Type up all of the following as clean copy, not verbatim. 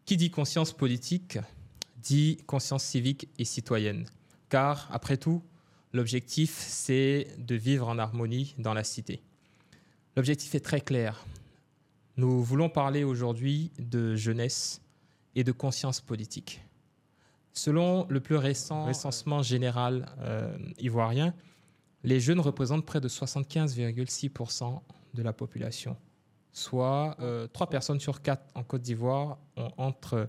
Qui dit conscience politique dit conscience civique et citoyenne. Car, après tout, l'objectif, c'est de vivre en harmonie dans la cité. L'objectif est très clair. Nous voulons parler aujourd'hui de jeunesse et de conscience politique. Selon le plus récent recensement général ivoirien, les jeunes représentent près de 75,6% de la population. Soit 3 personnes sur 4 en Côte d'Ivoire ont entre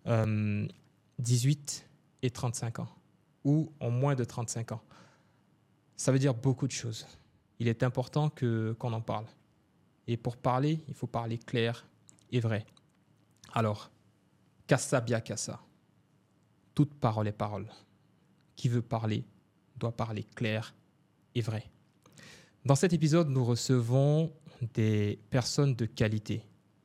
18 et 35 ans, ou ont moins de 35 ans. Ça veut dire beaucoup de choses. Il est important qu'on en parle. Et pour parler, il faut parler clair et vrai. Alors, Kassa Bia Kassa. Toute parole est parole. Qui veut parler doit parler clair et vrai. Dans cet épisode, nous recevons des personnes de qualité.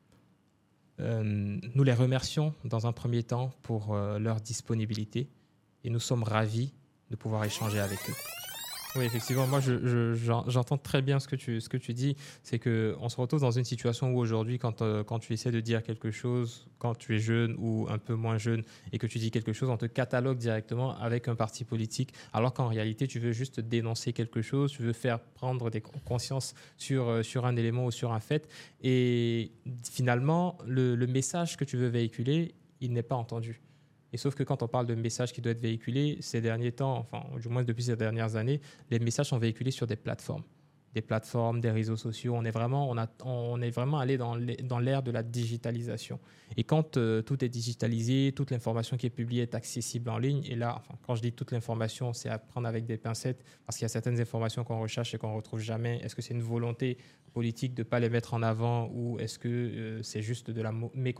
Nous les remercions dans un premier temps pour leur disponibilité et nous sommes ravis de pouvoir échanger avec eux. Oui, effectivement, moi j'entends très bien ce que tu dis. C'est qu'on se retrouve dans une situation où aujourd'hui, quand tu essaies de dire quelque chose, quand tu es jeune ou un peu moins jeune et que tu dis quelque chose, on te catalogue directement avec un parti politique, alors qu'en réalité, tu veux juste dénoncer quelque chose, tu veux faire prendre des consciences sur un élément ou sur un fait. Et finalement, le message que tu veux véhiculer, il n'est pas entendu. Et sauf que quand on parle de messages qui doivent être véhiculés, ces derniers temps, enfin, du moins depuis ces dernières années, les messages sont véhiculés sur des plateformes, des réseaux sociaux. On est vraiment allé dans l'ère de la digitalisation. Et quand tout est digitalisé, toute l'information qui est publiée est accessible en ligne. Et là, enfin, quand je dis toute l'information, c'est à prendre avec des pincettes, parce qu'il y a certaines informations qu'on recherche et qu'on ne retrouve jamais. Est-ce que c'est une volonté politique de ne pas les mettre en avant ou est-ce que c'est juste de la méconnaissance ?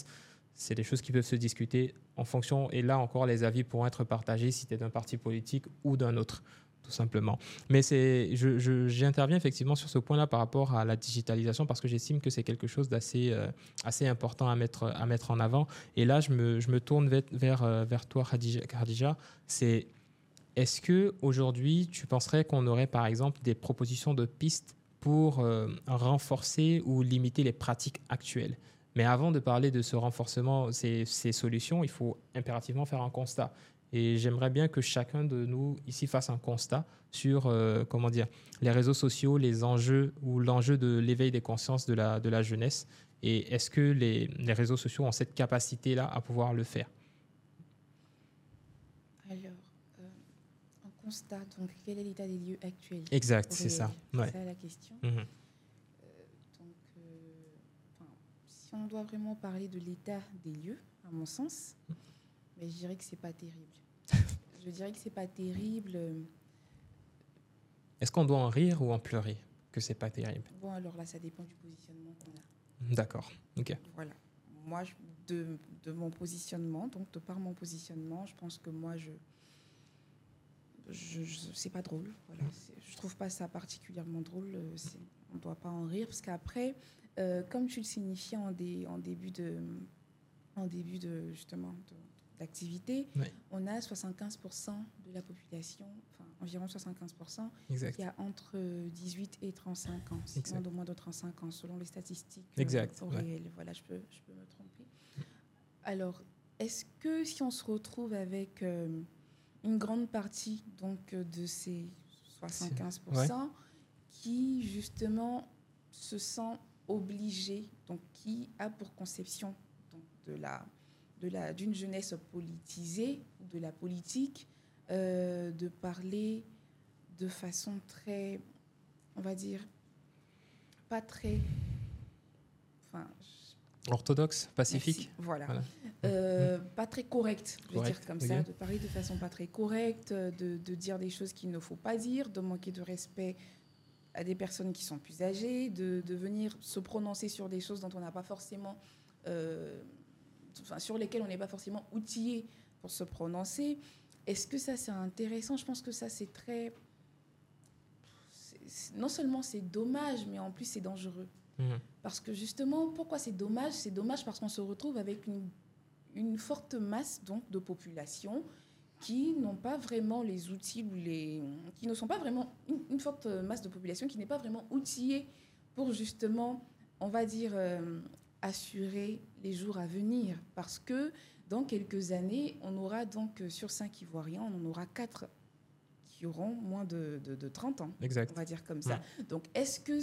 C'est des choses qui peuvent se discuter en fonction, et là encore, les avis pourront être partagés si tu es d'un parti politique ou d'un autre, tout simplement. Mais j'interviens effectivement sur ce point-là par rapport à la digitalisation parce que j'estime que c'est quelque chose d'assez assez important à mettre en avant. Et là, je me tourne vers toi, Khadija. Est-ce qu'aujourd'hui, tu penserais qu'on aurait par exemple des propositions de pistes pour renforcer ou limiter les pratiques actuelles ? Mais avant de parler de ce renforcement, ces solutions, il faut impérativement faire un constat. Et j'aimerais bien que chacun de nous ici fasse un constat sur les réseaux sociaux, les enjeux ou l'enjeu de l'éveil des consciences de la jeunesse. Et est-ce que les réseaux sociaux ont cette capacité-là à pouvoir le faire ? Alors, un constat, donc quel est l'état des lieux actuels ? Exact, c'est ça. Ouais. C'est ça la question. Mm-hmm. Si on doit vraiment parler de l'état des lieux, à mon sens, mais je dirais que c'est pas terrible. Est-ce qu'on doit en rire ou en pleurer que c'est pas terrible ? Bon, alors là, ça dépend du positionnement qu'on a. D'accord. Ok. Voilà. Moi, de mon positionnement, donc de par mon positionnement, je pense que moi, c'est pas drôle. Voilà. Je trouve pas ça particulièrement drôle. On doit pas en rire parce qu'après, comme tu le signifiais en début d'activité, ouais. On a 75% de la population, enfin environ 75%, exact. Qui a entre 18 et 35 ans, sinon de moins de 35 ans, selon les statistiques exact. réelles. Ouais. Voilà, je peux me tromper. Alors, est-ce que si on se retrouve avec une grande partie donc, de ces 75% ouais. qui justement se sent obligé, donc qui a pour conception donc, d'une jeunesse politisée, de la politique, de parler de façon très, on va dire, pas très... orthodoxe, pacifique. Voilà. Pas très correcte, je vais dire comme ça, de parler de façon pas très correcte, de dire des choses qu'il ne faut pas dire, de manquer de respect à des personnes qui sont plus âgées, de venir se prononcer sur des choses dont on n'a pas forcément... sur lesquelles on n'est pas forcément outillé pour se prononcer. Est-ce que ça, c'est intéressant ? Je pense que ça, c'est très... non seulement c'est dommage, mais en plus, c'est dangereux. Parce que justement, pourquoi c'est dommage ? C'est dommage parce qu'on se retrouve avec une forte masse donc, de population qui n'ont pas vraiment les outils qui ne sont pas vraiment... Une forte masse de population qui n'est pas vraiment outillée pour justement, on va dire, assurer les jours à venir. Parce que dans quelques années, on aura donc, sur 5 Ivoiriens, on en aura 4 qui auront moins de 30 ans. Exact. On va dire comme ça. Donc, est-ce que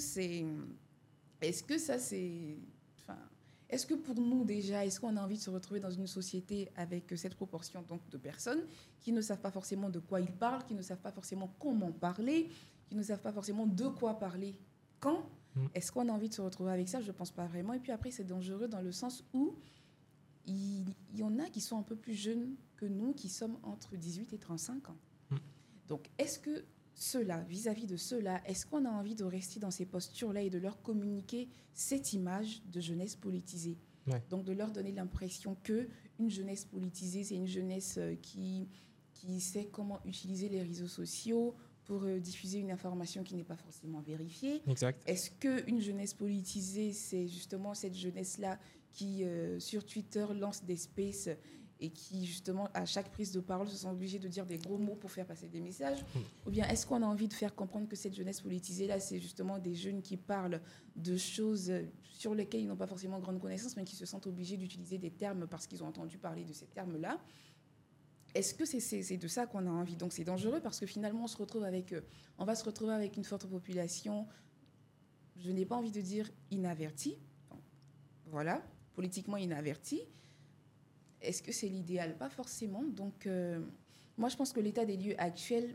ça, c'est... Enfin, est-ce que pour nous, déjà, est-ce qu'on a envie de se retrouver dans une société avec cette proportion donc, de personnes qui ne savent pas forcément de quoi ils parlent, qui ne savent pas forcément comment parler, qui ne savent pas forcément de quoi parler quand? Est-ce qu'on a envie de se retrouver avec ça? Je ne pense pas vraiment. Et puis après, c'est dangereux dans le sens où il y en a qui sont un peu plus jeunes que nous, qui sommes entre 18 et 35 ans. Donc, est-ce que ceux-là, vis-à-vis de ceux-là, est-ce qu'on a envie de rester dans ces postures-là et de leur communiquer cette image de jeunesse politisée? Donc, de leur donner l'impression qu'une jeunesse politisée, c'est une jeunesse qui sait comment utiliser les réseaux sociaux pour diffuser une information qui n'est pas forcément vérifiée. Exact. Est-ce qu'une jeunesse politisée, c'est justement cette jeunesse-là qui, sur Twitter, lance des spaces et qui, justement, à chaque prise de parole, se sont obligés de dire des gros mots pour faire passer des messages? Ou bien est-ce qu'on a envie de faire comprendre que cette jeunesse politisée-là, c'est justement des jeunes qui parlent de choses sur lesquelles ils n'ont pas forcément grande connaissance, mais qui se sentent obligés d'utiliser des termes parce qu'ils ont entendu parler de ces termes-là? Est-ce que c'est de ça qu'on a envie? Donc c'est dangereux parce que finalement, on va se retrouver avec une forte population, je n'ai pas envie de dire inavertie, voilà, politiquement inavertie. Est-ce que c'est l'idéal? Pas forcément. Donc, moi, je pense que l'état des lieux actuel,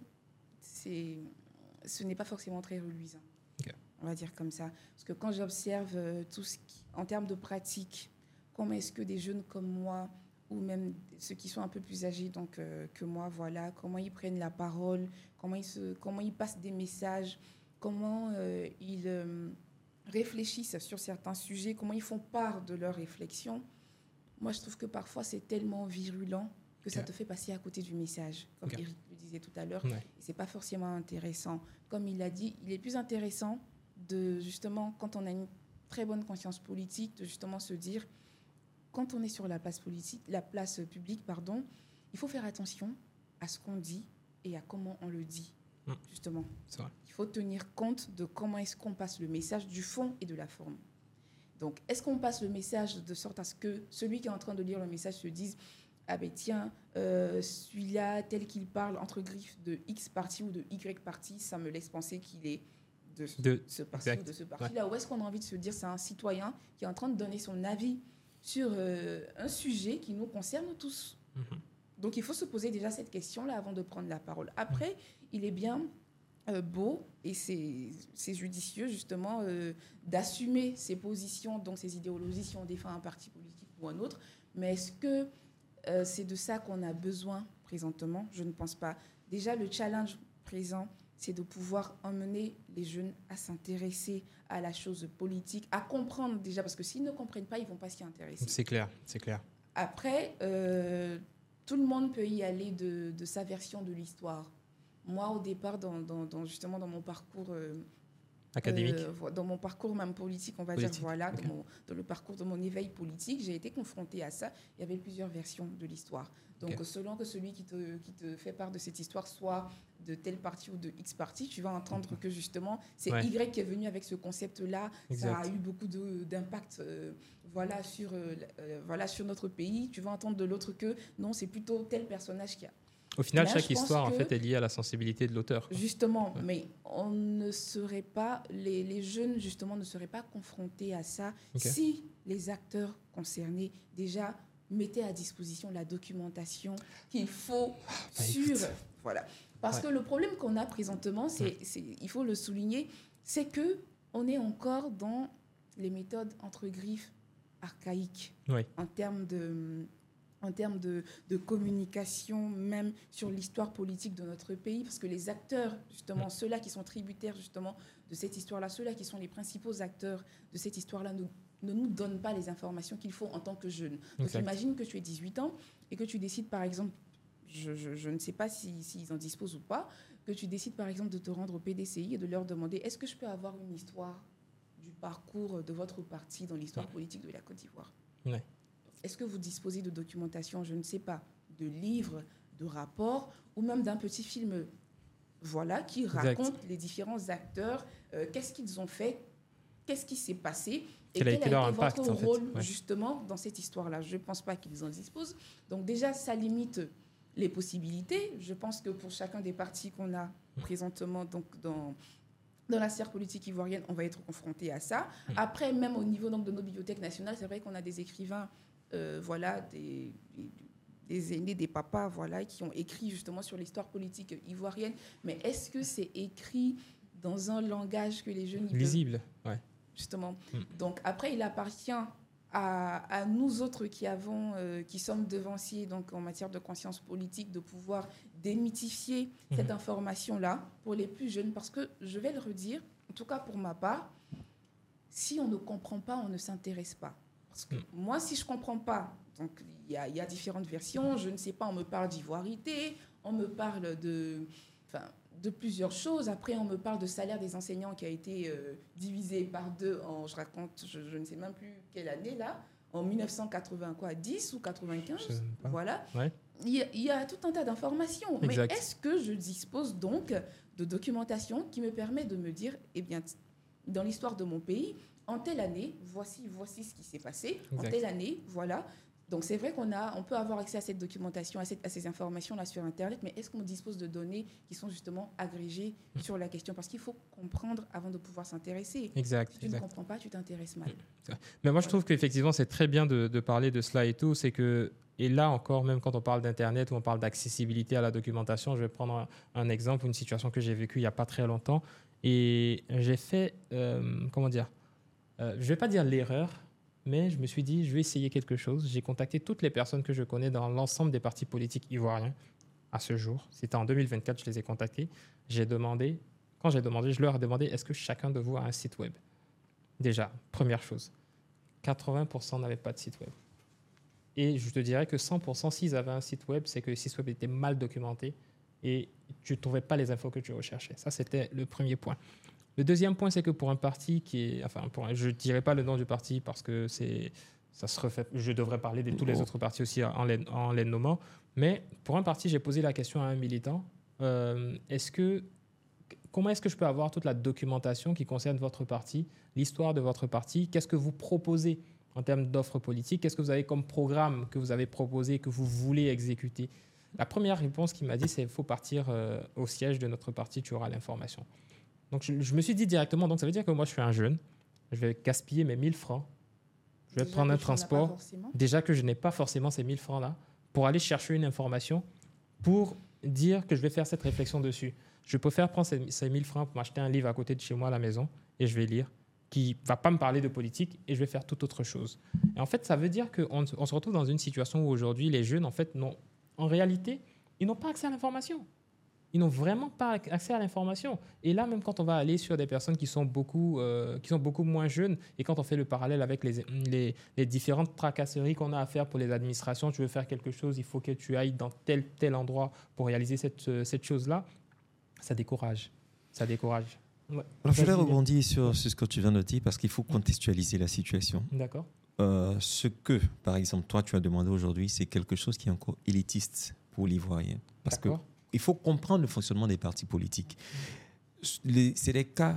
ce n'est pas forcément très reluisant. Okay. On va dire comme ça. Parce que quand j'observe tout ce qui, en termes de pratique, comment est-ce que des jeunes comme moi, ou même ceux qui sont un peu plus âgés donc, que moi, voilà, comment ils prennent la parole, comment ils passent des messages, comment ils réfléchissent sur certains sujets, comment ils font part de leurs réflexions. Moi, je trouve que parfois, c'est tellement virulent que ça te fait passer à côté du message, comme Eric le disait tout à l'heure. Et ce n'est pas forcément intéressant. Comme il l'a dit, il est plus intéressant de, justement, quand on a une très bonne conscience politique, de justement se dire, quand on est sur la place publique, il faut faire attention à ce qu'on dit et à comment on le dit, justement. C'est vrai. Il faut tenir compte de comment est-ce qu'on passe le message, du fond et de la forme. Donc, est-ce qu'on passe le message de sorte à ce que celui qui est en train de lire le message se dise « Ah ben tiens, celui-là, tel qu'il parle entre griffes de X parti ou de Y parti, ça me laisse penser qu'il est de ce parti ou de ce parti-là. » Ou est-ce qu'on a envie de se dire « C'est un citoyen qui est en train de donner son avis sur un sujet qui nous concerne tous. » Donc, il faut se poser déjà cette question-là avant de prendre la parole. Après, il est bien beau et c'est judicieux, justement, d'assumer ses positions, donc ses idéologies, si on défend un parti politique ou un autre. Mais est-ce que c'est de ça qu'on a besoin présentement? Je ne pense pas. Déjà, le challenge présent, c'est de pouvoir emmener les jeunes à s'intéresser à la chose politique, à comprendre déjà, parce que s'ils ne comprennent pas, ils ne vont pas s'y intéresser. C'est clair, c'est clair. Après, tout le monde peut y aller de sa version de l'histoire. Moi, au départ, justement, dans mon parcours académique, dans mon parcours même politique, on va dire, voilà, dans le parcours de mon éveil politique, j'ai été confrontée à ça. Il y avait plusieurs versions de l'histoire. Donc, selon que celui qui te fait part de cette histoire soit de tel parti ou de X parti, tu vas entendre que justement, c'est Y qui est venu avec ce concept-là. Ça a eu beaucoup d'impact voilà, sur notre pays. Tu vas entendre de l'autre que non, c'est plutôt tel personnage qui a. Au final, chaque histoire en fait, est liée à la sensibilité de l'auteur. Justement, mais on ne serait pas, les jeunes justement ne seraient pas confrontés à ça si les acteurs concernés déjà mettaient à disposition la documentation qu'il faut voilà. Parce que le problème qu'on a présentement, il faut le souligner, c'est que on est encore dans les méthodes entre griffes archaïques en termes de communication, même sur l'histoire politique de notre pays, parce que les acteurs, justement, ceux-là qui sont tributaires, justement, de cette histoire-là, ceux-là qui sont les principaux acteurs de cette histoire-là, ne nous donnent pas les informations qu'il faut en tant que jeunes. Donc, imagine que tu aies 18 ans et que tu décides, par exemple, je ne sais pas s'ils en disposent ou pas, que tu décides, par exemple, de te rendre au PDCI et de leur demander « Est-ce que je peux avoir une histoire du parcours de votre parti dans l'histoire politique de la Côte d'Ivoire ?» Est-ce que vous disposez de documentation, je ne sais pas, de livres, de rapports, ou même d'un petit film qui raconte les différents acteurs, qu'est-ce qu'ils ont fait, qu'est-ce qui s'est passé et quel a été leur impact, votre rôle ouais. justement dans cette histoire-là. Je ne pense pas qu'ils en disposent. Donc déjà, ça limite les possibilités. Je pense que pour chacun des partis qu'on a présentement donc dans la sphère politique ivoirienne, on va être confronté à ça. Après, même au niveau donc, de nos bibliothèques nationales, c'est vrai qu'on a des écrivains, des aînés, des papas, qui ont écrit justement sur l'histoire politique ivoirienne. Mais est-ce que c'est écrit dans un langage que les jeunes... Lisible, ouais. Justement. Donc après, il appartient à nous autres qui sommes devanciers donc, en matière de conscience politique, de pouvoir démythifier cette information-là pour les plus jeunes. Parce que, je vais le redire, en tout cas pour ma part, si on ne comprend pas, on ne s'intéresse pas. Parce que moi, si je ne comprends pas, donc il y a différentes versions, je ne sais pas, on me parle d'ivoirité, on me parle de plusieurs choses. Après, on me parle de salaire des enseignants qui a été divisé par 2 en, je ne sais même plus quelle année là, en 1990 ou 95, voilà. Ouais. Il y a tout un tas d'informations. Exact. Mais est-ce que je dispose donc de documentation qui me permet de me dire, eh bien, dans l'histoire de mon pays, en telle année, voici ce qui s'est passé, exact. En telle année, voilà. Donc, c'est vrai on peut avoir accès à cette documentation, à ces informations-là sur Internet, mais est-ce qu'on dispose de données qui sont justement agrégées sur la question? Parce qu'il faut comprendre avant de pouvoir s'intéresser. Exact. Si tu ne comprends pas, tu t'intéresses mal. Mais moi, je trouve qu'effectivement, c'est très bien de parler de cela et tout. C'est que, et là encore, même quand on parle d'Internet ou on parle d'accessibilité à la documentation, je vais prendre un exemple, une situation que j'ai vécue il n'y a pas très longtemps. Et j'ai fait, je ne vais pas dire l'erreur, mais je me suis dit, je vais essayer quelque chose. J'ai contacté toutes les personnes que je connais dans l'ensemble des partis politiques ivoiriens à ce jour. C'était en 2024, je les ai contactés. Je leur ai demandé, est-ce que chacun de vous a un site web? Déjà, première chose, 80% n'avaient pas de site web. Et je te dirais que 100%, s'ils avaient un site web, c'est que le site web était mal documenté et tu ne trouvais pas les infos que tu recherchais. Ça, c'était le premier point. Le deuxième point, c'est que pour un parti je ne dirais pas le nom du parti parce que ça se refait. Je devrais parler de tous les autres partis aussi en les nommant. Mais pour un parti, j'ai posé la question à un militant. Comment est-ce que je peux avoir toute la documentation qui concerne votre parti, l'histoire de votre parti? Qu'est-ce que vous proposez en termes d'offres politiques? Qu'est-ce que vous avez comme programme que vous avez proposé, que vous voulez exécuter? La première réponse qu'il m'a dit, c'est qu'il faut partir au siège de notre parti, tu auras l'information. Donc, je me suis dit directement, donc ça veut dire que moi, je suis un jeune, je vais gaspiller mes 1000 francs, je vais prendre un transport, déjà que je n'ai pas forcément ces 1000 francs-là, pour aller chercher une information, pour dire que je vais faire cette réflexion dessus. Je préfère prendre ces 1000 francs pour m'acheter un livre à côté de chez moi à la maison, et je vais lire, qui ne va pas me parler de politique, et je vais faire toute autre chose. Et en fait, ça veut dire qu'on se retrouve dans une situation où aujourd'hui, les jeunes, en fait, en réalité, ils n'ont pas accès à l'information. Ils n'ont vraiment pas accès à l'information. Et là, même quand on va aller sur des personnes qui sont beaucoup moins jeunes, et quand on fait le parallèle avec les différentes tracasseries qu'on a à faire pour les administrations, tu veux faire quelque chose, il faut que tu ailles dans tel endroit pour réaliser cette chose-là, ça décourage. Ça décourage. Ouais. Alors, je vais rebondir sur ce que tu viens de dire parce qu'il faut contextualiser la situation. D'accord. Ce que, par exemple, toi, tu as demandé aujourd'hui, c'est quelque chose qui est encore élitiste pour l'Ivoirien. Parce que il faut comprendre le fonctionnement des partis politiques. C'est des cas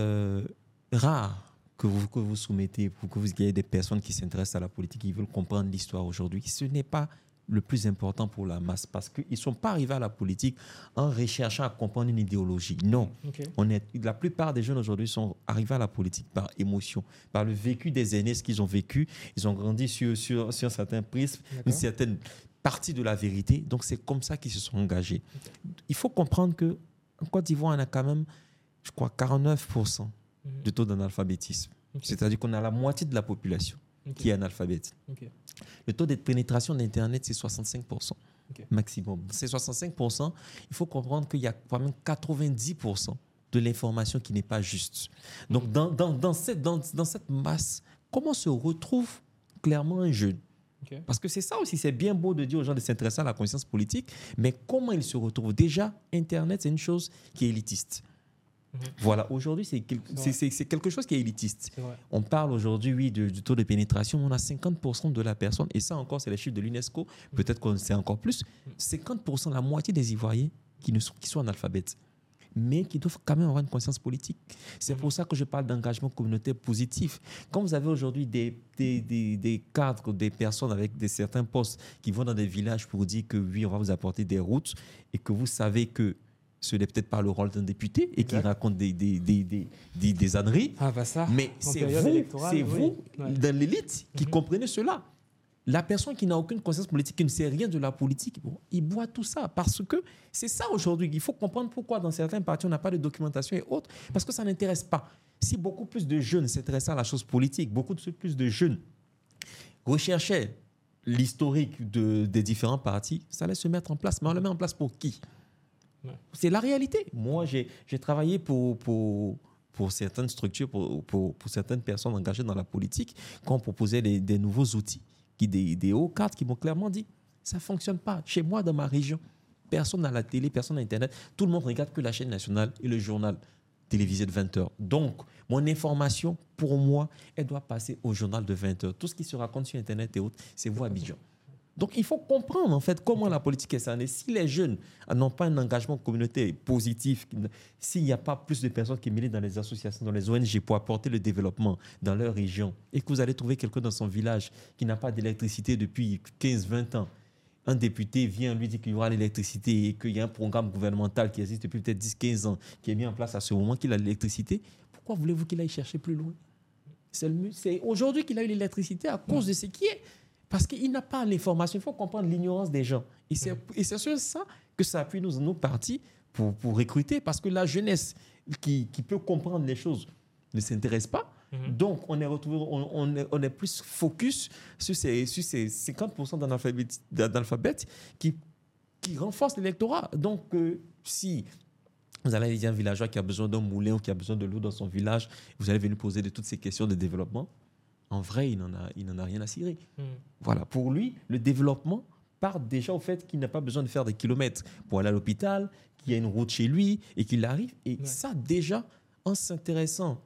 rares que vous soumettez pour que vous ayez des personnes qui s'intéressent à la politique, qui veulent comprendre l'histoire aujourd'hui. Ce n'est pas le plus important pour la masse parce qu'ils ne sont pas arrivés à la politique en recherchant à comprendre une idéologie. Non. Okay. La plupart des jeunes aujourd'hui sont arrivés à la politique par émotion, par le vécu des aînés, ce qu'ils ont vécu. Ils ont grandi sur certains prismes, une certaine partie de la vérité. Donc, c'est comme ça qu'ils se sont engagés. Il faut comprendre qu'en Côte d'Ivoire, on a quand même, je crois, 49% de taux d'analphabétisme. C'est-à-dire qu'on a la moitié de la population qui est analphabète. Le taux de pénétration d'Internet, c'est 65% maximum. Ces 65%, il faut comprendre qu'il y a quand même 90% de l'information qui n'est pas juste. Donc, dans cette masse, comment se retrouve clairement un jeune? Parce que c'est ça aussi, c'est bien beau de dire aux gens de s'intéresser à la conscience politique, mais comment ils se retrouvent? Déjà, Internet, c'est une chose qui est élitiste. Voilà, aujourd'hui, c'est quelque chose qui est élitiste. On parle aujourd'hui, oui, du taux de pénétration. On a 50% de la personne, et ça encore, c'est les chiffres de l'UNESCO, peut-être qu'on sait encore plus, 50%, la moitié des Ivoiriens qui sont analphabètes. mais qui doivent quand même avoir une conscience politique. C'est pour ça que je parle d'engagement communautaire positif. Quand vous avez aujourd'hui des cadres, des personnes avec certains postes qui vont dans des villages pour dire que oui, on va vous apporter des routes et que vous savez que ce n'est peut-être pas le rôle d'un député et qui raconte des âneries. Ah bah ça, mais c'est vous, dans l'élite, qui comprenez cela. La personne qui n'a aucune conscience politique, qui ne sait rien de la politique, bon, il boit tout ça. Parce que c'est ça aujourd'hui. Il faut comprendre pourquoi dans certains partis, on n'a pas de documentation et autres. Parce que ça n'intéresse pas. Si beaucoup plus de jeunes s'intéressaient à la chose politique, beaucoup plus de jeunes recherchaient l'historique des différents partis, ça allait se mettre en place. Mais on le met en place pour qui ? C'est la réalité. Moi, j'ai travaillé pour certaines structures, pour certaines personnes engagées dans la politique, quand on proposait des nouveaux outils, des hauts cadres qui m'ont clairement dit ça ne fonctionne pas. Chez moi, dans ma région, personne n'a la télé, personne n'a Internet. Tout le monde regarde que la chaîne nationale et le journal télévisé de 20 heures. Donc, mon information, pour moi, elle doit passer au journal de 20 heures. Tout ce qui se raconte sur Internet et autres, c'est vous à Abidjan. Donc, il faut comprendre, en fait, comment la politique est sanée. Si les jeunes n'ont pas un engagement communautaire positif, s'il n'y a pas plus de personnes qui militent dans les associations, dans les ONG pour apporter le développement dans leur région, et que vous allez trouver quelqu'un dans son village qui n'a pas d'électricité depuis 15-20 ans, un député vient lui dire qu'il y aura l'électricité et qu'il y a un programme gouvernemental qui existe depuis peut-être 10-15 ans, qui est mis en place à ce moment qu'il a l'électricité, pourquoi voulez-vous qu'il aille chercher plus loin ? C'est aujourd'hui qu'il a eu l'électricité à cause de ce qui est... Parce qu'il n'a pas l'information. Il faut comprendre l'ignorance des gens. Et c'est sur ça que ça appuie nos partis pour recruter. Parce que la jeunesse qui peut comprendre les choses ne s'intéresse pas. Donc, on est plus focus sur ces 50% d'analphabètes qui renforcent l'électorat. Donc, si vous allez dire un villageois qui a besoin d'un moulin ou qui a besoin de l'eau dans son village, vous allez venir poser toutes ces questions de développement. En vrai, il n'en a rien à cirer. Voilà. Pour lui, le développement part déjà au fait qu'il n'a pas besoin de faire des kilomètres pour aller à l'hôpital, qu'il y a une route chez lui et qu'il arrive. Et ça, déjà, en s'intéressant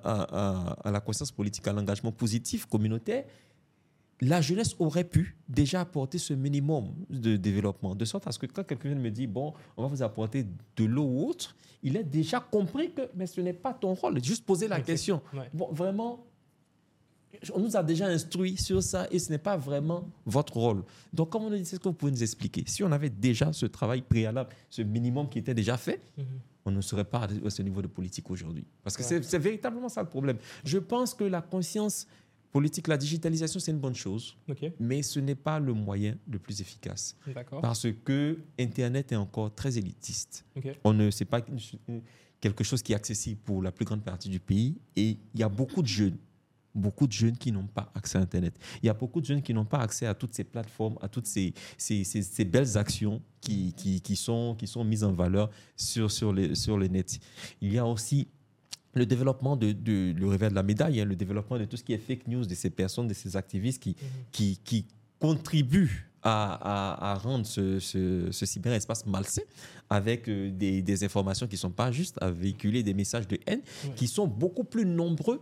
à la conscience politique, à l'engagement positif communautaire, la jeunesse aurait pu déjà apporter ce minimum de développement. De sorte à ce que quand quelqu'un me dit, bon, on va vous apporter de l'eau ou autre, il a déjà compris que mais ce n'est pas ton rôle. Juste poser la question. Bon, vraiment... On nous a déjà instruits sur ça et ce n'est pas vraiment votre rôle. Donc, comme on a dit, c'est ce que vous pouvez nous expliquer. Si on avait déjà ce travail préalable, ce minimum qui était déjà fait, on ne serait pas à ce niveau de politique aujourd'hui. Parce que c'est véritablement ça le problème. Je pense que la conscience politique, la digitalisation, c'est une bonne chose, mais ce n'est pas le moyen le plus efficace. Parce que Internet est encore très élitiste. C'est pas quelque chose qui est accessible pour la plus grande partie du pays et il y a beaucoup de jeunes qui n'ont pas accès à Internet. Il y a beaucoup de jeunes qui n'ont pas accès à toutes ces plateformes, à toutes ces belles actions qui sont mises en valeur sur le net. Il y a aussi le développement le revers de la médaille, le développement de tout ce qui est fake news, de ces personnes, de ces activistes qui contribuent à rendre ce cyberespace malsain avec des informations qui ne sont pas justes, à véhiculer des messages de haine qui sont beaucoup plus nombreux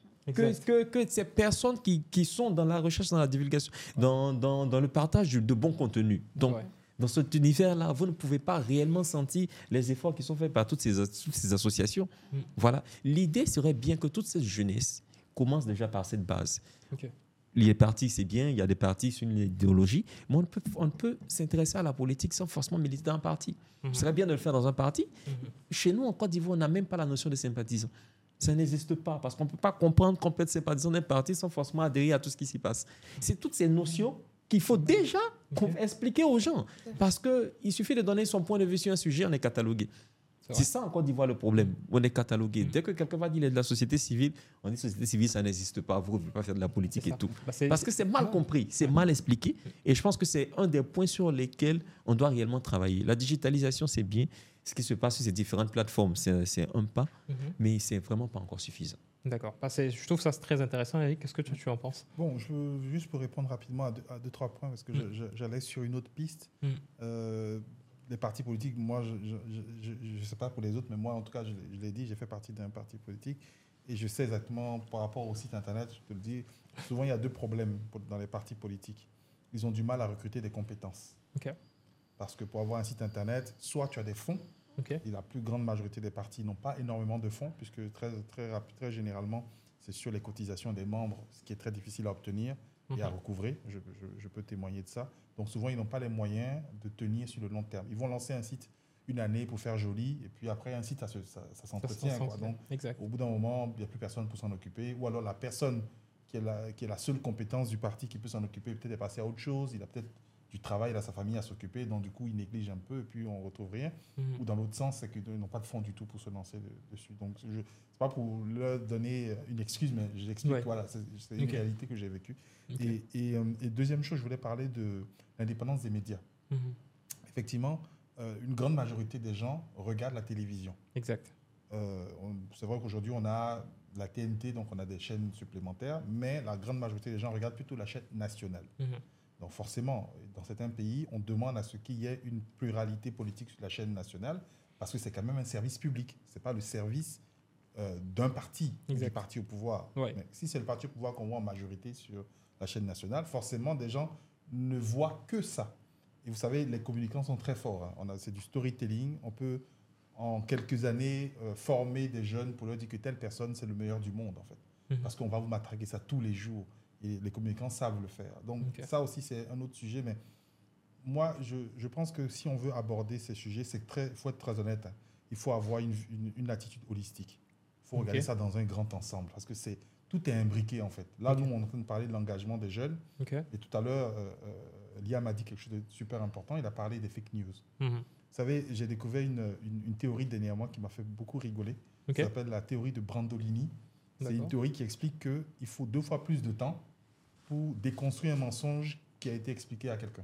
que ces personnes qui sont dans la recherche, dans la divulgation, dans le partage de bons contenus. Donc, dans cet univers-là, vous ne pouvez pas réellement sentir les efforts qui sont faits par toutes ces associations. Voilà. L'idée serait bien que toute cette jeunesse commence déjà par cette base. Les partis, c'est bien, il y a des partis sur une idéologie, mais on peut s'intéresser à la politique sans forcément militer dans un parti. Ce serait bien de le faire dans un parti. Chez nous, en Côte d'Ivoire, on n'a même pas la notion de sympathisant. Ça n'existe pas parce qu'on ne peut pas comprendre qu'on peut être sympathisant d'un parti sans forcément adhérer à tout ce qui s'y passe. C'est toutes ces notions qu'il faut déjà expliquer aux gens. Parce qu'il suffit de donner son point de vue sur un sujet, on est catalogué. C'est ça en Côte d'Ivoire le problème. On est catalogué. Dès que quelqu'un va dire qu'il est de la société civile, on dit société civile, ça n'existe pas. Vous ne pouvez pas faire de la politique et tout. Parce que c'est mal compris, c'est mal expliqué. Et je pense que c'est un des points sur lesquels on doit réellement travailler. La digitalisation, c'est bien. Ce qui se passe sur ces différentes plateformes, c'est un pas, mais ce n'est vraiment pas encore suffisant. D'accord. Je trouve ça très intéressant, Eric. Qu'est-ce que tu en penses ? Bon, juste pour répondre rapidement à deux, trois points, parce que j'allais sur une autre piste. Les partis politiques, moi, je ne sais pas pour les autres, mais moi, en tout cas, je l'ai dit, j'ai fait partie d'un parti politique et je sais exactement, par rapport au site Internet, je peux le dire, souvent, il y a deux problèmes dans les partis politiques. Ils ont du mal à recruter des compétences. Parce que pour avoir un site Internet, soit tu as des fonds, Et la plus grande majorité des partis n'ont pas énormément de fonds, puisque très généralement, c'est sur les cotisations des membres, ce qui est très difficile à obtenir et à recouvrer. Je peux témoigner de ça. Donc souvent, ils n'ont pas les moyens de tenir sur le long terme. Ils vont lancer un site une année pour faire joli, et puis après, un site, ça s'entretient. Donc, au bout d'un moment, il n'y a plus personne pour s'en occuper, ou alors la personne qui est la seule compétence du parti qui peut s'en occuper, peut-être est passée à autre chose, il a peut-être du travail, il a sa famille à s'occuper, donc du coup, il néglige un peu, et puis on ne retrouve rien. Ou dans l'autre sens, c'est qu'ils n'ont pas de fonds du tout pour se lancer dessus. Donc, ce n'est pas pour leur donner une excuse, mais j'explique, voilà, c'est une réalité que j'ai vécue. Et deuxième chose, je voulais parler de l'indépendance des médias. Effectivement, une grande majorité des gens regardent la télévision. Exact. C'est vrai qu'aujourd'hui, on a la TNT, donc on a des chaînes supplémentaires, mais la grande majorité des gens regardent plutôt la chaîne nationale. Donc forcément, dans certains pays, on demande à ce qu'il y ait une pluralité politique sur la chaîne nationale, parce que c'est quand même un service public. Ce n'est pas le service d'un parti, du parti au pouvoir. Mais si c'est le parti au pouvoir qu'on voit en majorité sur la chaîne nationale, forcément, des gens ne voient que ça. Et vous savez, les communicants sont très forts. C'est du storytelling. On peut, en quelques années, former des jeunes pour leur dire que telle personne, c'est le meilleur du monde, en fait. Parce qu'on va vous matraquer ça tous les jours. Et les communicants savent le faire. Donc, ça aussi, c'est un autre sujet. Mais moi, je pense que si on veut aborder ces sujets, il faut être très honnête. Il faut avoir une attitude holistique. Il faut regarder ça dans un grand ensemble. Parce que tout est imbriqué, en fait. Là, nous, on est en train de parler de l'engagement des jeunes. Et tout à l'heure, Liam a dit quelque chose de super important. Il a parlé des fake news. Vous savez, j'ai découvert une théorie dernièrement qui m'a fait beaucoup rigoler. Ça s'appelle la théorie de Brandolini. C'est une théorie qui explique qu'il faut 2 fois plus de temps pour déconstruire un mensonge qui a été expliqué à quelqu'un.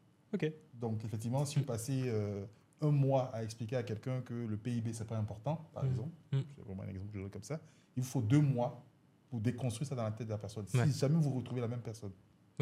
Donc, effectivement, si vous passez 1 mois à expliquer à quelqu'un que le PIB, ce n'est pas important, par exemple, c'est vraiment un exemple que je donne comme ça, il vous faut 2 mois pour déconstruire ça dans la tête de la personne. Si jamais vous retrouvez la même personne.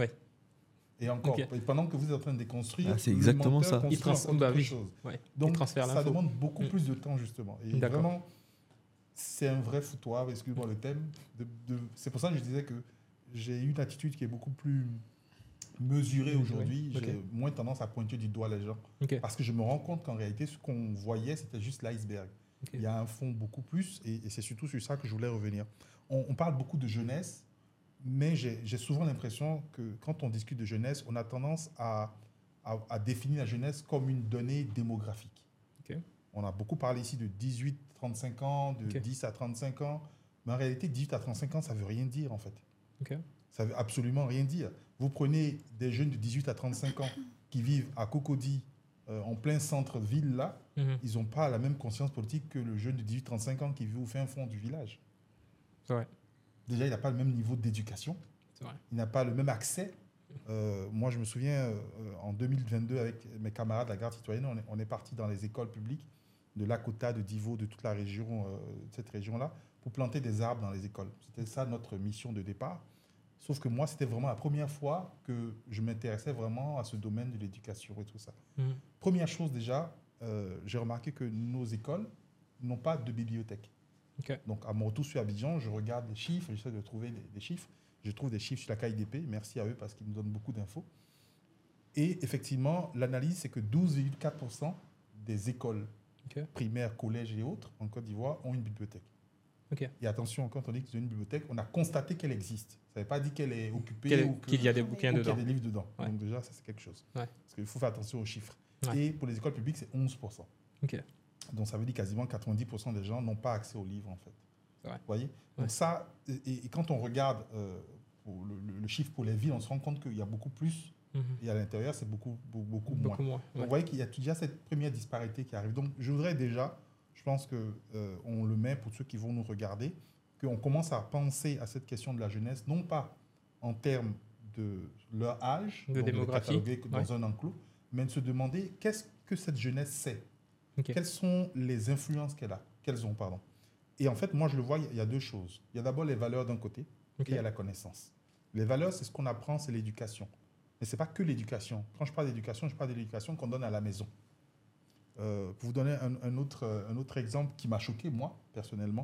Et encore, pendant que vous êtes en train de déconstruire, c'est exactement ça. Il transfère autre chose. Donc, ça demande beaucoup plus de temps, justement. Et vraiment, c'est un vrai foutoir, excuse-moi le thème. C'est pour ça que je disais que j'ai une attitude qui est beaucoup plus mesurée aujourd'hui. J'ai moins tendance à pointer du doigt les gens. Parce que je me rends compte qu'en réalité, ce qu'on voyait, c'était juste l'iceberg. Il y a un fond beaucoup plus, et c'est surtout sur ça que je voulais revenir. On parle beaucoup de jeunesse, mais j'ai souvent l'impression que quand on discute de jeunesse, on a tendance à définir la jeunesse comme une donnée démographique. On a beaucoup parlé ici de 18-35 ans, de 10 à 35 ans, mais en réalité, 18 à 35 ans, ça ne veut rien dire, en fait. Ça ne veut absolument rien dire. Vous prenez des jeunes de 18 à 35 ans qui vivent à Cocody, en plein centre-ville, là, ils n'ont pas la même conscience politique que le jeune de 18-35 ans qui vit au fin fond du village. Déjà, il n'a pas le même niveau d'éducation. Il n'a pas le même accès. Moi, je me souviens, en 2022, avec mes camarades de la garde citoyenne, on est parti dans les écoles publiques de Lakota, de Divo, de toute la région, cette région-là, pour planter des arbres dans les écoles. C'était ça notre mission de départ. Sauf que moi, c'était vraiment la première fois que je m'intéressais vraiment à ce domaine de l'éducation et tout ça. Première chose déjà, j'ai remarqué que nos écoles n'ont pas de bibliothèque. Donc, à mon retour sur Abidjan, je regarde les chiffres, j'essaie de trouver des chiffres. Je trouve des chiffres sur la KIDP, merci à eux parce qu'ils nous donnent beaucoup d'infos. Et effectivement, l'analyse, c'est que 12,4% des écoles primaires, collèges et autres en Côte d'Ivoire ont une bibliothèque. Et attention, quand on dit qu'ils ont une bibliothèque, on a constaté qu'elle existe. Ça ne veut pas dire qu'elle est occupée ou qu'il y a des bouquins dedans. Qu'il y a des livres dedans. Donc déjà, ça c'est quelque chose. Parce qu'il faut faire attention aux chiffres. Et pour les écoles publiques, c'est 11%. Donc ça veut dire quasiment 90% des gens n'ont pas accès aux livres, en fait. Vous voyez ? Donc ça, et quand on regarde le chiffre pour les villes, on se rend compte qu'il y a beaucoup plus. Et à l'intérieur, c'est beaucoup moins. Donc, vous voyez qu'il y a déjà cette première disparité qui arrive. Donc je voudrais déjà, je pense qu'on le met pour ceux qui vont nous regarder, qu'on commence à penser à cette question de la jeunesse, non pas en termes de leur âge, de démographie, dans un enclos, mais de se demander qu'est-ce que cette jeunesse sait. Quelles sont les influences qu'elles ont. Et en fait, moi, je le vois, il y a 2 choses. Il y a d'abord les valeurs d'un côté, et il y a la connaissance. Les valeurs, c'est ce qu'on apprend, c'est l'éducation. Mais ce n'est pas que l'éducation. Quand je parle d'éducation, je parle de l'éducation qu'on donne à la maison. Pour vous donner un autre exemple qui m'a choqué, moi, personnellement,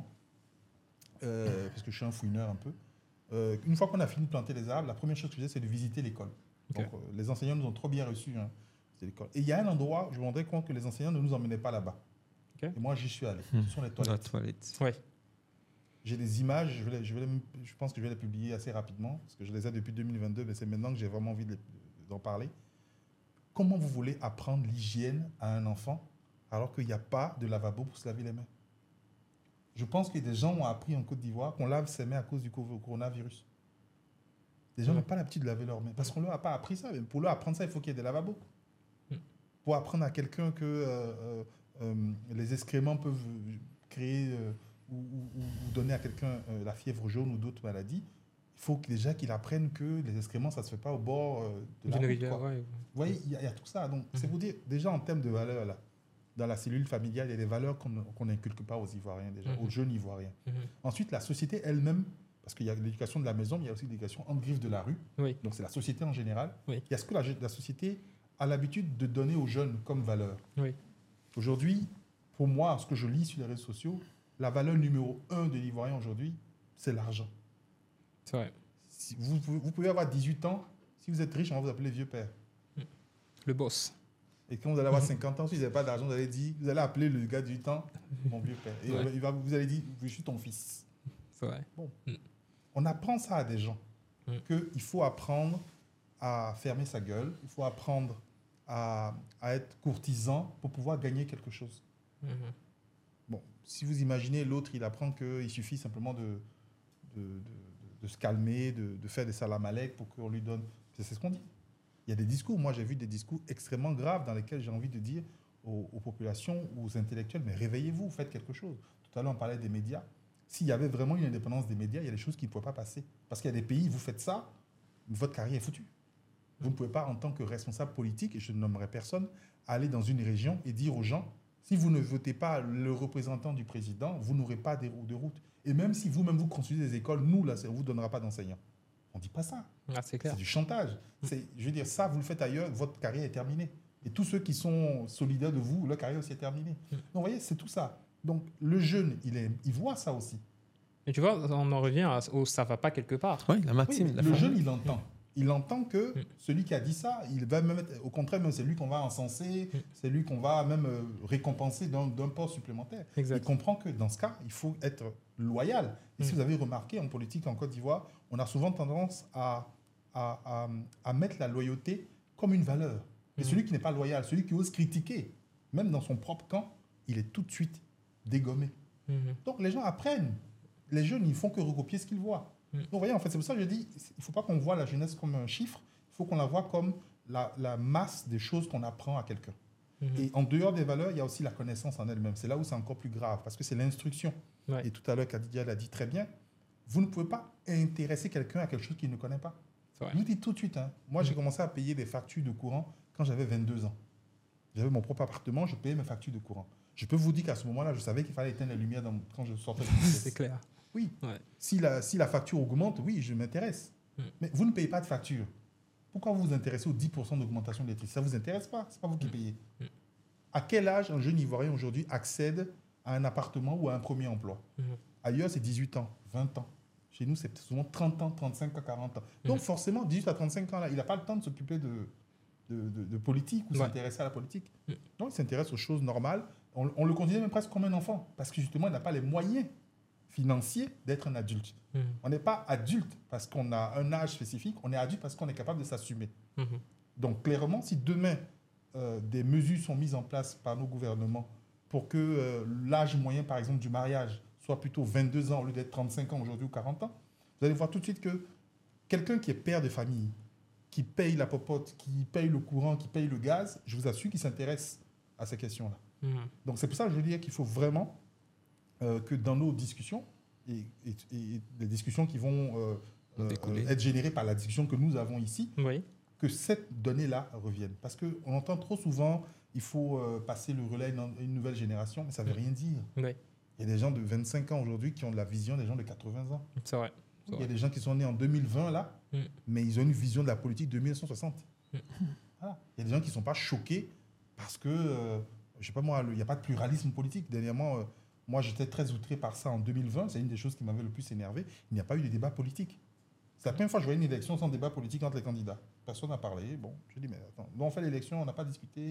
parce que je suis un fouineur un peu. Une fois qu'on a fini de planter les arbres, la première chose que je faisais, c'est de visiter l'école. Donc, les enseignants nous ont trop bien reçus. C'est l'école. Et il y a un endroit où je me rendais compte que les enseignants ne nous emmenaient pas là-bas. Et moi, j'y suis allé. Ce sont les toilettes. Ouais. J'ai des images, je pense que je vais les publier assez rapidement, parce que je les ai depuis 2022, mais c'est maintenant que j'ai vraiment envie d'en parler. Comment vous voulez apprendre l'hygiène à un enfant alors qu'il n'y a pas de lavabo pour se laver les mains? Je pense que des gens ont appris en Côte d'Ivoire qu'on lave ses mains à cause du coronavirus. Les gens n'ont pas l'habitude de laver leurs mains, parce qu'on ne leur a pas appris ça. Mais pour leur apprendre ça, il faut qu'il y ait des lavabos. Pour apprendre à quelqu'un que les excréments peuvent créer ou donner à quelqu'un la fièvre jaune ou d'autres maladies, il faut déjà qu'il apprenne que les excréments, ça ne se fait pas au bord de la route. Vous voyez, il y a tout ça. Donc, c'est vous dire, déjà en termes de valeurs, là, dans la cellule familiale, il y a des valeurs qu'on n'inculque pas aux Ivoiriens, déjà, aux jeunes Ivoiriens. Ensuite, la société elle-même, parce qu'il y a l'éducation de la maison, mais il y a aussi l'éducation en griffe de la rue. Donc, c'est la société en général. Il y a ce que la société a l'habitude de donner aux jeunes comme valeur. Aujourd'hui, pour moi, ce que je lis sur les réseaux sociaux, la valeur numéro 1 de l'Ivoirien aujourd'hui, c'est l'argent. C'est vrai. Vous pouvez avoir 18 ans, si vous êtes riche, on va vous appeler vieux père. Le boss. Et quand vous allez avoir 50 ans, si vous n'avez pas d'argent, vous allez appeler le gars de 8 ans mon vieux père. Et vous allez dire, je suis ton fils. C'est vrai. Bon. On apprend ça à des gens, qu'il faut apprendre à fermer sa gueule, il faut apprendre à être courtisan pour pouvoir gagner quelque chose. Bon, si vous imaginez l'autre, il apprend qu'il suffit simplement de se calmer, de faire des salam alek pour qu'on lui donne... C'est ce qu'on dit. Il y a des discours. Moi, j'ai vu des discours extrêmement graves dans lesquels j'ai envie de dire aux populations, aux intellectuels, mais réveillez-vous, faites quelque chose. Tout à l'heure, on parlait des médias. S'il y avait vraiment une indépendance des médias, il y a des choses qui ne pourraient pas passer. Parce qu'il y a des pays, vous faites ça, votre carrière est foutue. Vous ne pouvez pas, en tant que responsable politique, et je ne nommerai personne, aller dans une région et dire aux gens, si vous ne votez pas le représentant du président, vous n'aurez pas de route. Et même si vous-même vous construisez des écoles, nous, là, on ne vous donnera pas d'enseignants. On ne dit pas ça. C'est clair. C'est du chantage. Je veux dire, ça, vous le faites ailleurs, votre carrière est terminée. Et tous ceux qui sont solidaires de vous, leur carrière aussi est terminée. Donc, vous voyez, c'est tout ça. Donc, le jeune, il voit ça aussi. Et tu vois, on en revient au ça ne va pas quelque part. Oui, la maxime. Le jeune, il entend. Il entend que celui qui a dit ça, il va même être, au contraire, même c'est lui qu'on va encenser, c'est lui qu'on va même récompenser d'un poste supplémentaire. Exact. Il comprend que dans ce cas, il faut être loyal. Et si vous avez remarqué, en politique en Côte d'Ivoire, on a souvent tendance à mettre la loyauté comme une valeur. Et celui qui n'est pas loyal, celui qui ose critiquer, même dans son propre camp, il est tout de suite dégommé. Donc les gens apprennent. Les jeunes, ils ne font que recopier ce qu'ils voient. Donc, vous voyez, en fait, c'est pour ça que je dis, il ne faut pas qu'on voit la jeunesse comme un chiffre, il faut qu'on la voit comme la masse des choses qu'on apprend à quelqu'un. Et en dehors des valeurs, il y a aussi la connaissance en elle-même. C'est là où c'est encore plus grave, parce que c'est l'instruction. Et tout à l'heure, Khadija l'a dit très bien, vous ne pouvez pas intéresser quelqu'un à quelque chose qu'il ne connaît pas. Je vous dis tout de suite, moi, j'ai commencé à payer des factures de courant quand j'avais 22 ans. J'avais mon propre appartement, je payais mes factures de courant. Je peux vous dire qu'à ce moment-là, je savais qu'il fallait éteindre les lumières quand je sortais de l'université. C'est clair. Oui. Si la facture augmente, oui, je m'intéresse. Mais vous ne payez pas de facture. Pourquoi vous vous intéressez aux 10% d'augmentation de l'électricité? Ça ne vous intéresse pas. Ce n'est pas vous qui payez. À quel âge un jeune Ivoirien aujourd'hui accède à un appartement ou à un premier emploi? Ailleurs, c'est 18 ans, 20 ans. Chez nous, c'est souvent 30 ans, 35 ans, 40 ans. Donc forcément, 18 à 35 ans, là, il n'a pas le temps de s'occuper de politique ou s'intéresser à la politique. Donc, il s'intéresse aux choses normales. On le considère même presque comme un enfant, parce que justement, il n'a pas les moyens financiers d'être un adulte. On n'est pas adulte parce qu'on a un âge spécifique, on est adulte parce qu'on est capable de s'assumer. Donc, clairement, si demain, des mesures sont mises en place par nos gouvernements pour que l'âge moyen, par exemple, du mariage soit plutôt 22 ans au lieu d'être 35 ans aujourd'hui ou 40 ans, vous allez voir tout de suite que quelqu'un qui est père de famille, qui paye la popote, qui paye le courant, qui paye le gaz, je vous assure qu'il s'intéresse à ces questions-là. Donc, c'est pour ça que je veux dire qu'il faut vraiment que dans nos discussions, et des discussions qui vont être générées par la discussion que nous avons ici, que cette donnée-là revienne. Parce qu'on entend trop souvent, il faut passer le relais à une nouvelle génération, mais ça ne veut rien dire. Il y a des gens de 25 ans aujourd'hui qui ont de la vision des gens de 80 ans. C'est vrai. Il y a des gens qui sont nés en 2020, là, mais ils ont une vision de la politique de 1960. Voilà. Il y a des gens qui ne sont pas choqués parce que, je ne sais pas moi, il n'y a pas de pluralisme politique. Dernièrement, moi, j'étais très outré par ça en 2020. C'est une des choses qui m'avait le plus énervé. Il n'y a pas eu de débat politique. C'est la première fois que je voyais une élection sans débat politique entre les candidats. Personne n'a parlé. Bon, je dis, mais attends, nous, on fait l'élection, on n'a pas discuté,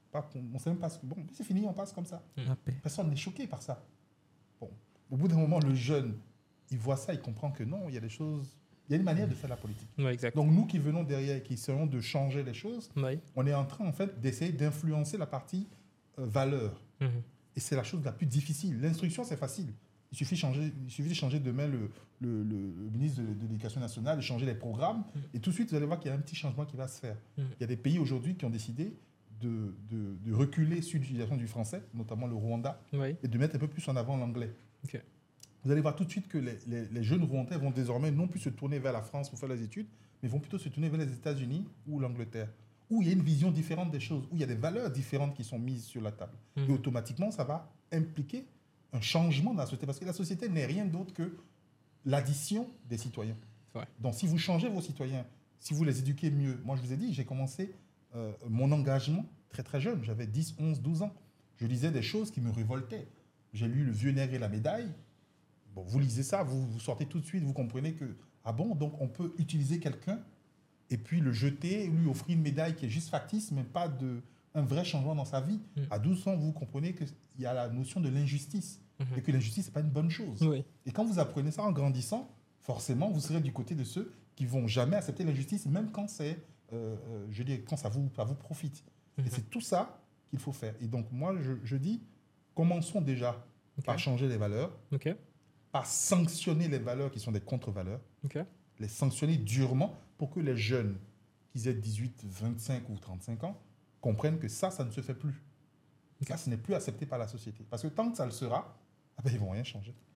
on ne sait même pas ce que... Bon, c'est fini, on passe comme ça. La paix. Personne n'est choqué par ça. Bon, au bout d'un moment, le jeune, il voit ça, il comprend que non, il y a des choses... Il y a une manière de faire la politique. Ouais, exact. Donc nous qui venons derrière et qui essayons de changer les choses, Ouais. on est en train en fait d'essayer d'influencer la partie valeur. Et c'est la chose la plus difficile. L'instruction, c'est facile. Il suffit de changer demain le ministre de l'Éducation nationale, de changer les programmes, et tout de suite, vous allez voir qu'il y a un petit changement qui va se faire. Il y a des pays aujourd'hui qui ont décidé de reculer sur l'utilisation du français, notamment le Rwanda, et de mettre un peu plus en avant l'anglais. Okay. Vous allez voir tout de suite que les jeunes Rwandais vont désormais non plus se tourner vers la France pour faire leurs études, mais vont plutôt se tourner vers les États-Unis ou l'Angleterre, où il y a une vision différente des choses, où il y a des valeurs différentes qui sont mises sur la table. Et automatiquement, ça va impliquer un changement dans la société, parce que la société n'est rien d'autre que l'addition des citoyens. Donc, si vous changez vos citoyens, si vous les éduquez mieux, moi je vous ai dit, j'ai commencé mon engagement très très jeune, j'avais 10, 11, 12 ans. Je lisais des choses qui me révoltaient. J'ai lu Le Vieux Nègre et la médaille. Bon, vous lisez ça, vous sortez tout de suite, vous comprenez que, ah bon, donc on peut utiliser quelqu'un et puis le jeter, lui offrir une médaille qui est juste factice, mais pas un vrai changement dans sa vie. À 12 ans, vous comprenez qu'il y a la notion de l'injustice et que l'injustice, ce n'est pas une bonne chose. Et quand vous apprenez ça en grandissant, forcément, vous serez du côté de ceux qui ne vont jamais accepter l'injustice, même quand quand ça vous profite. Et c'est tout ça qu'il faut faire. Et donc, moi, je dis, commençons déjà par changer les valeurs, par sanctionner les valeurs qui sont des contre-valeurs, les sanctionner durement pour que les jeunes, qu'ils aient 18, 25 ou 35 ans, comprennent que ça ne se fait plus. Ça, ce n'est plus accepté par la société. Parce que tant que ça le sera, ils ne vont rien changer.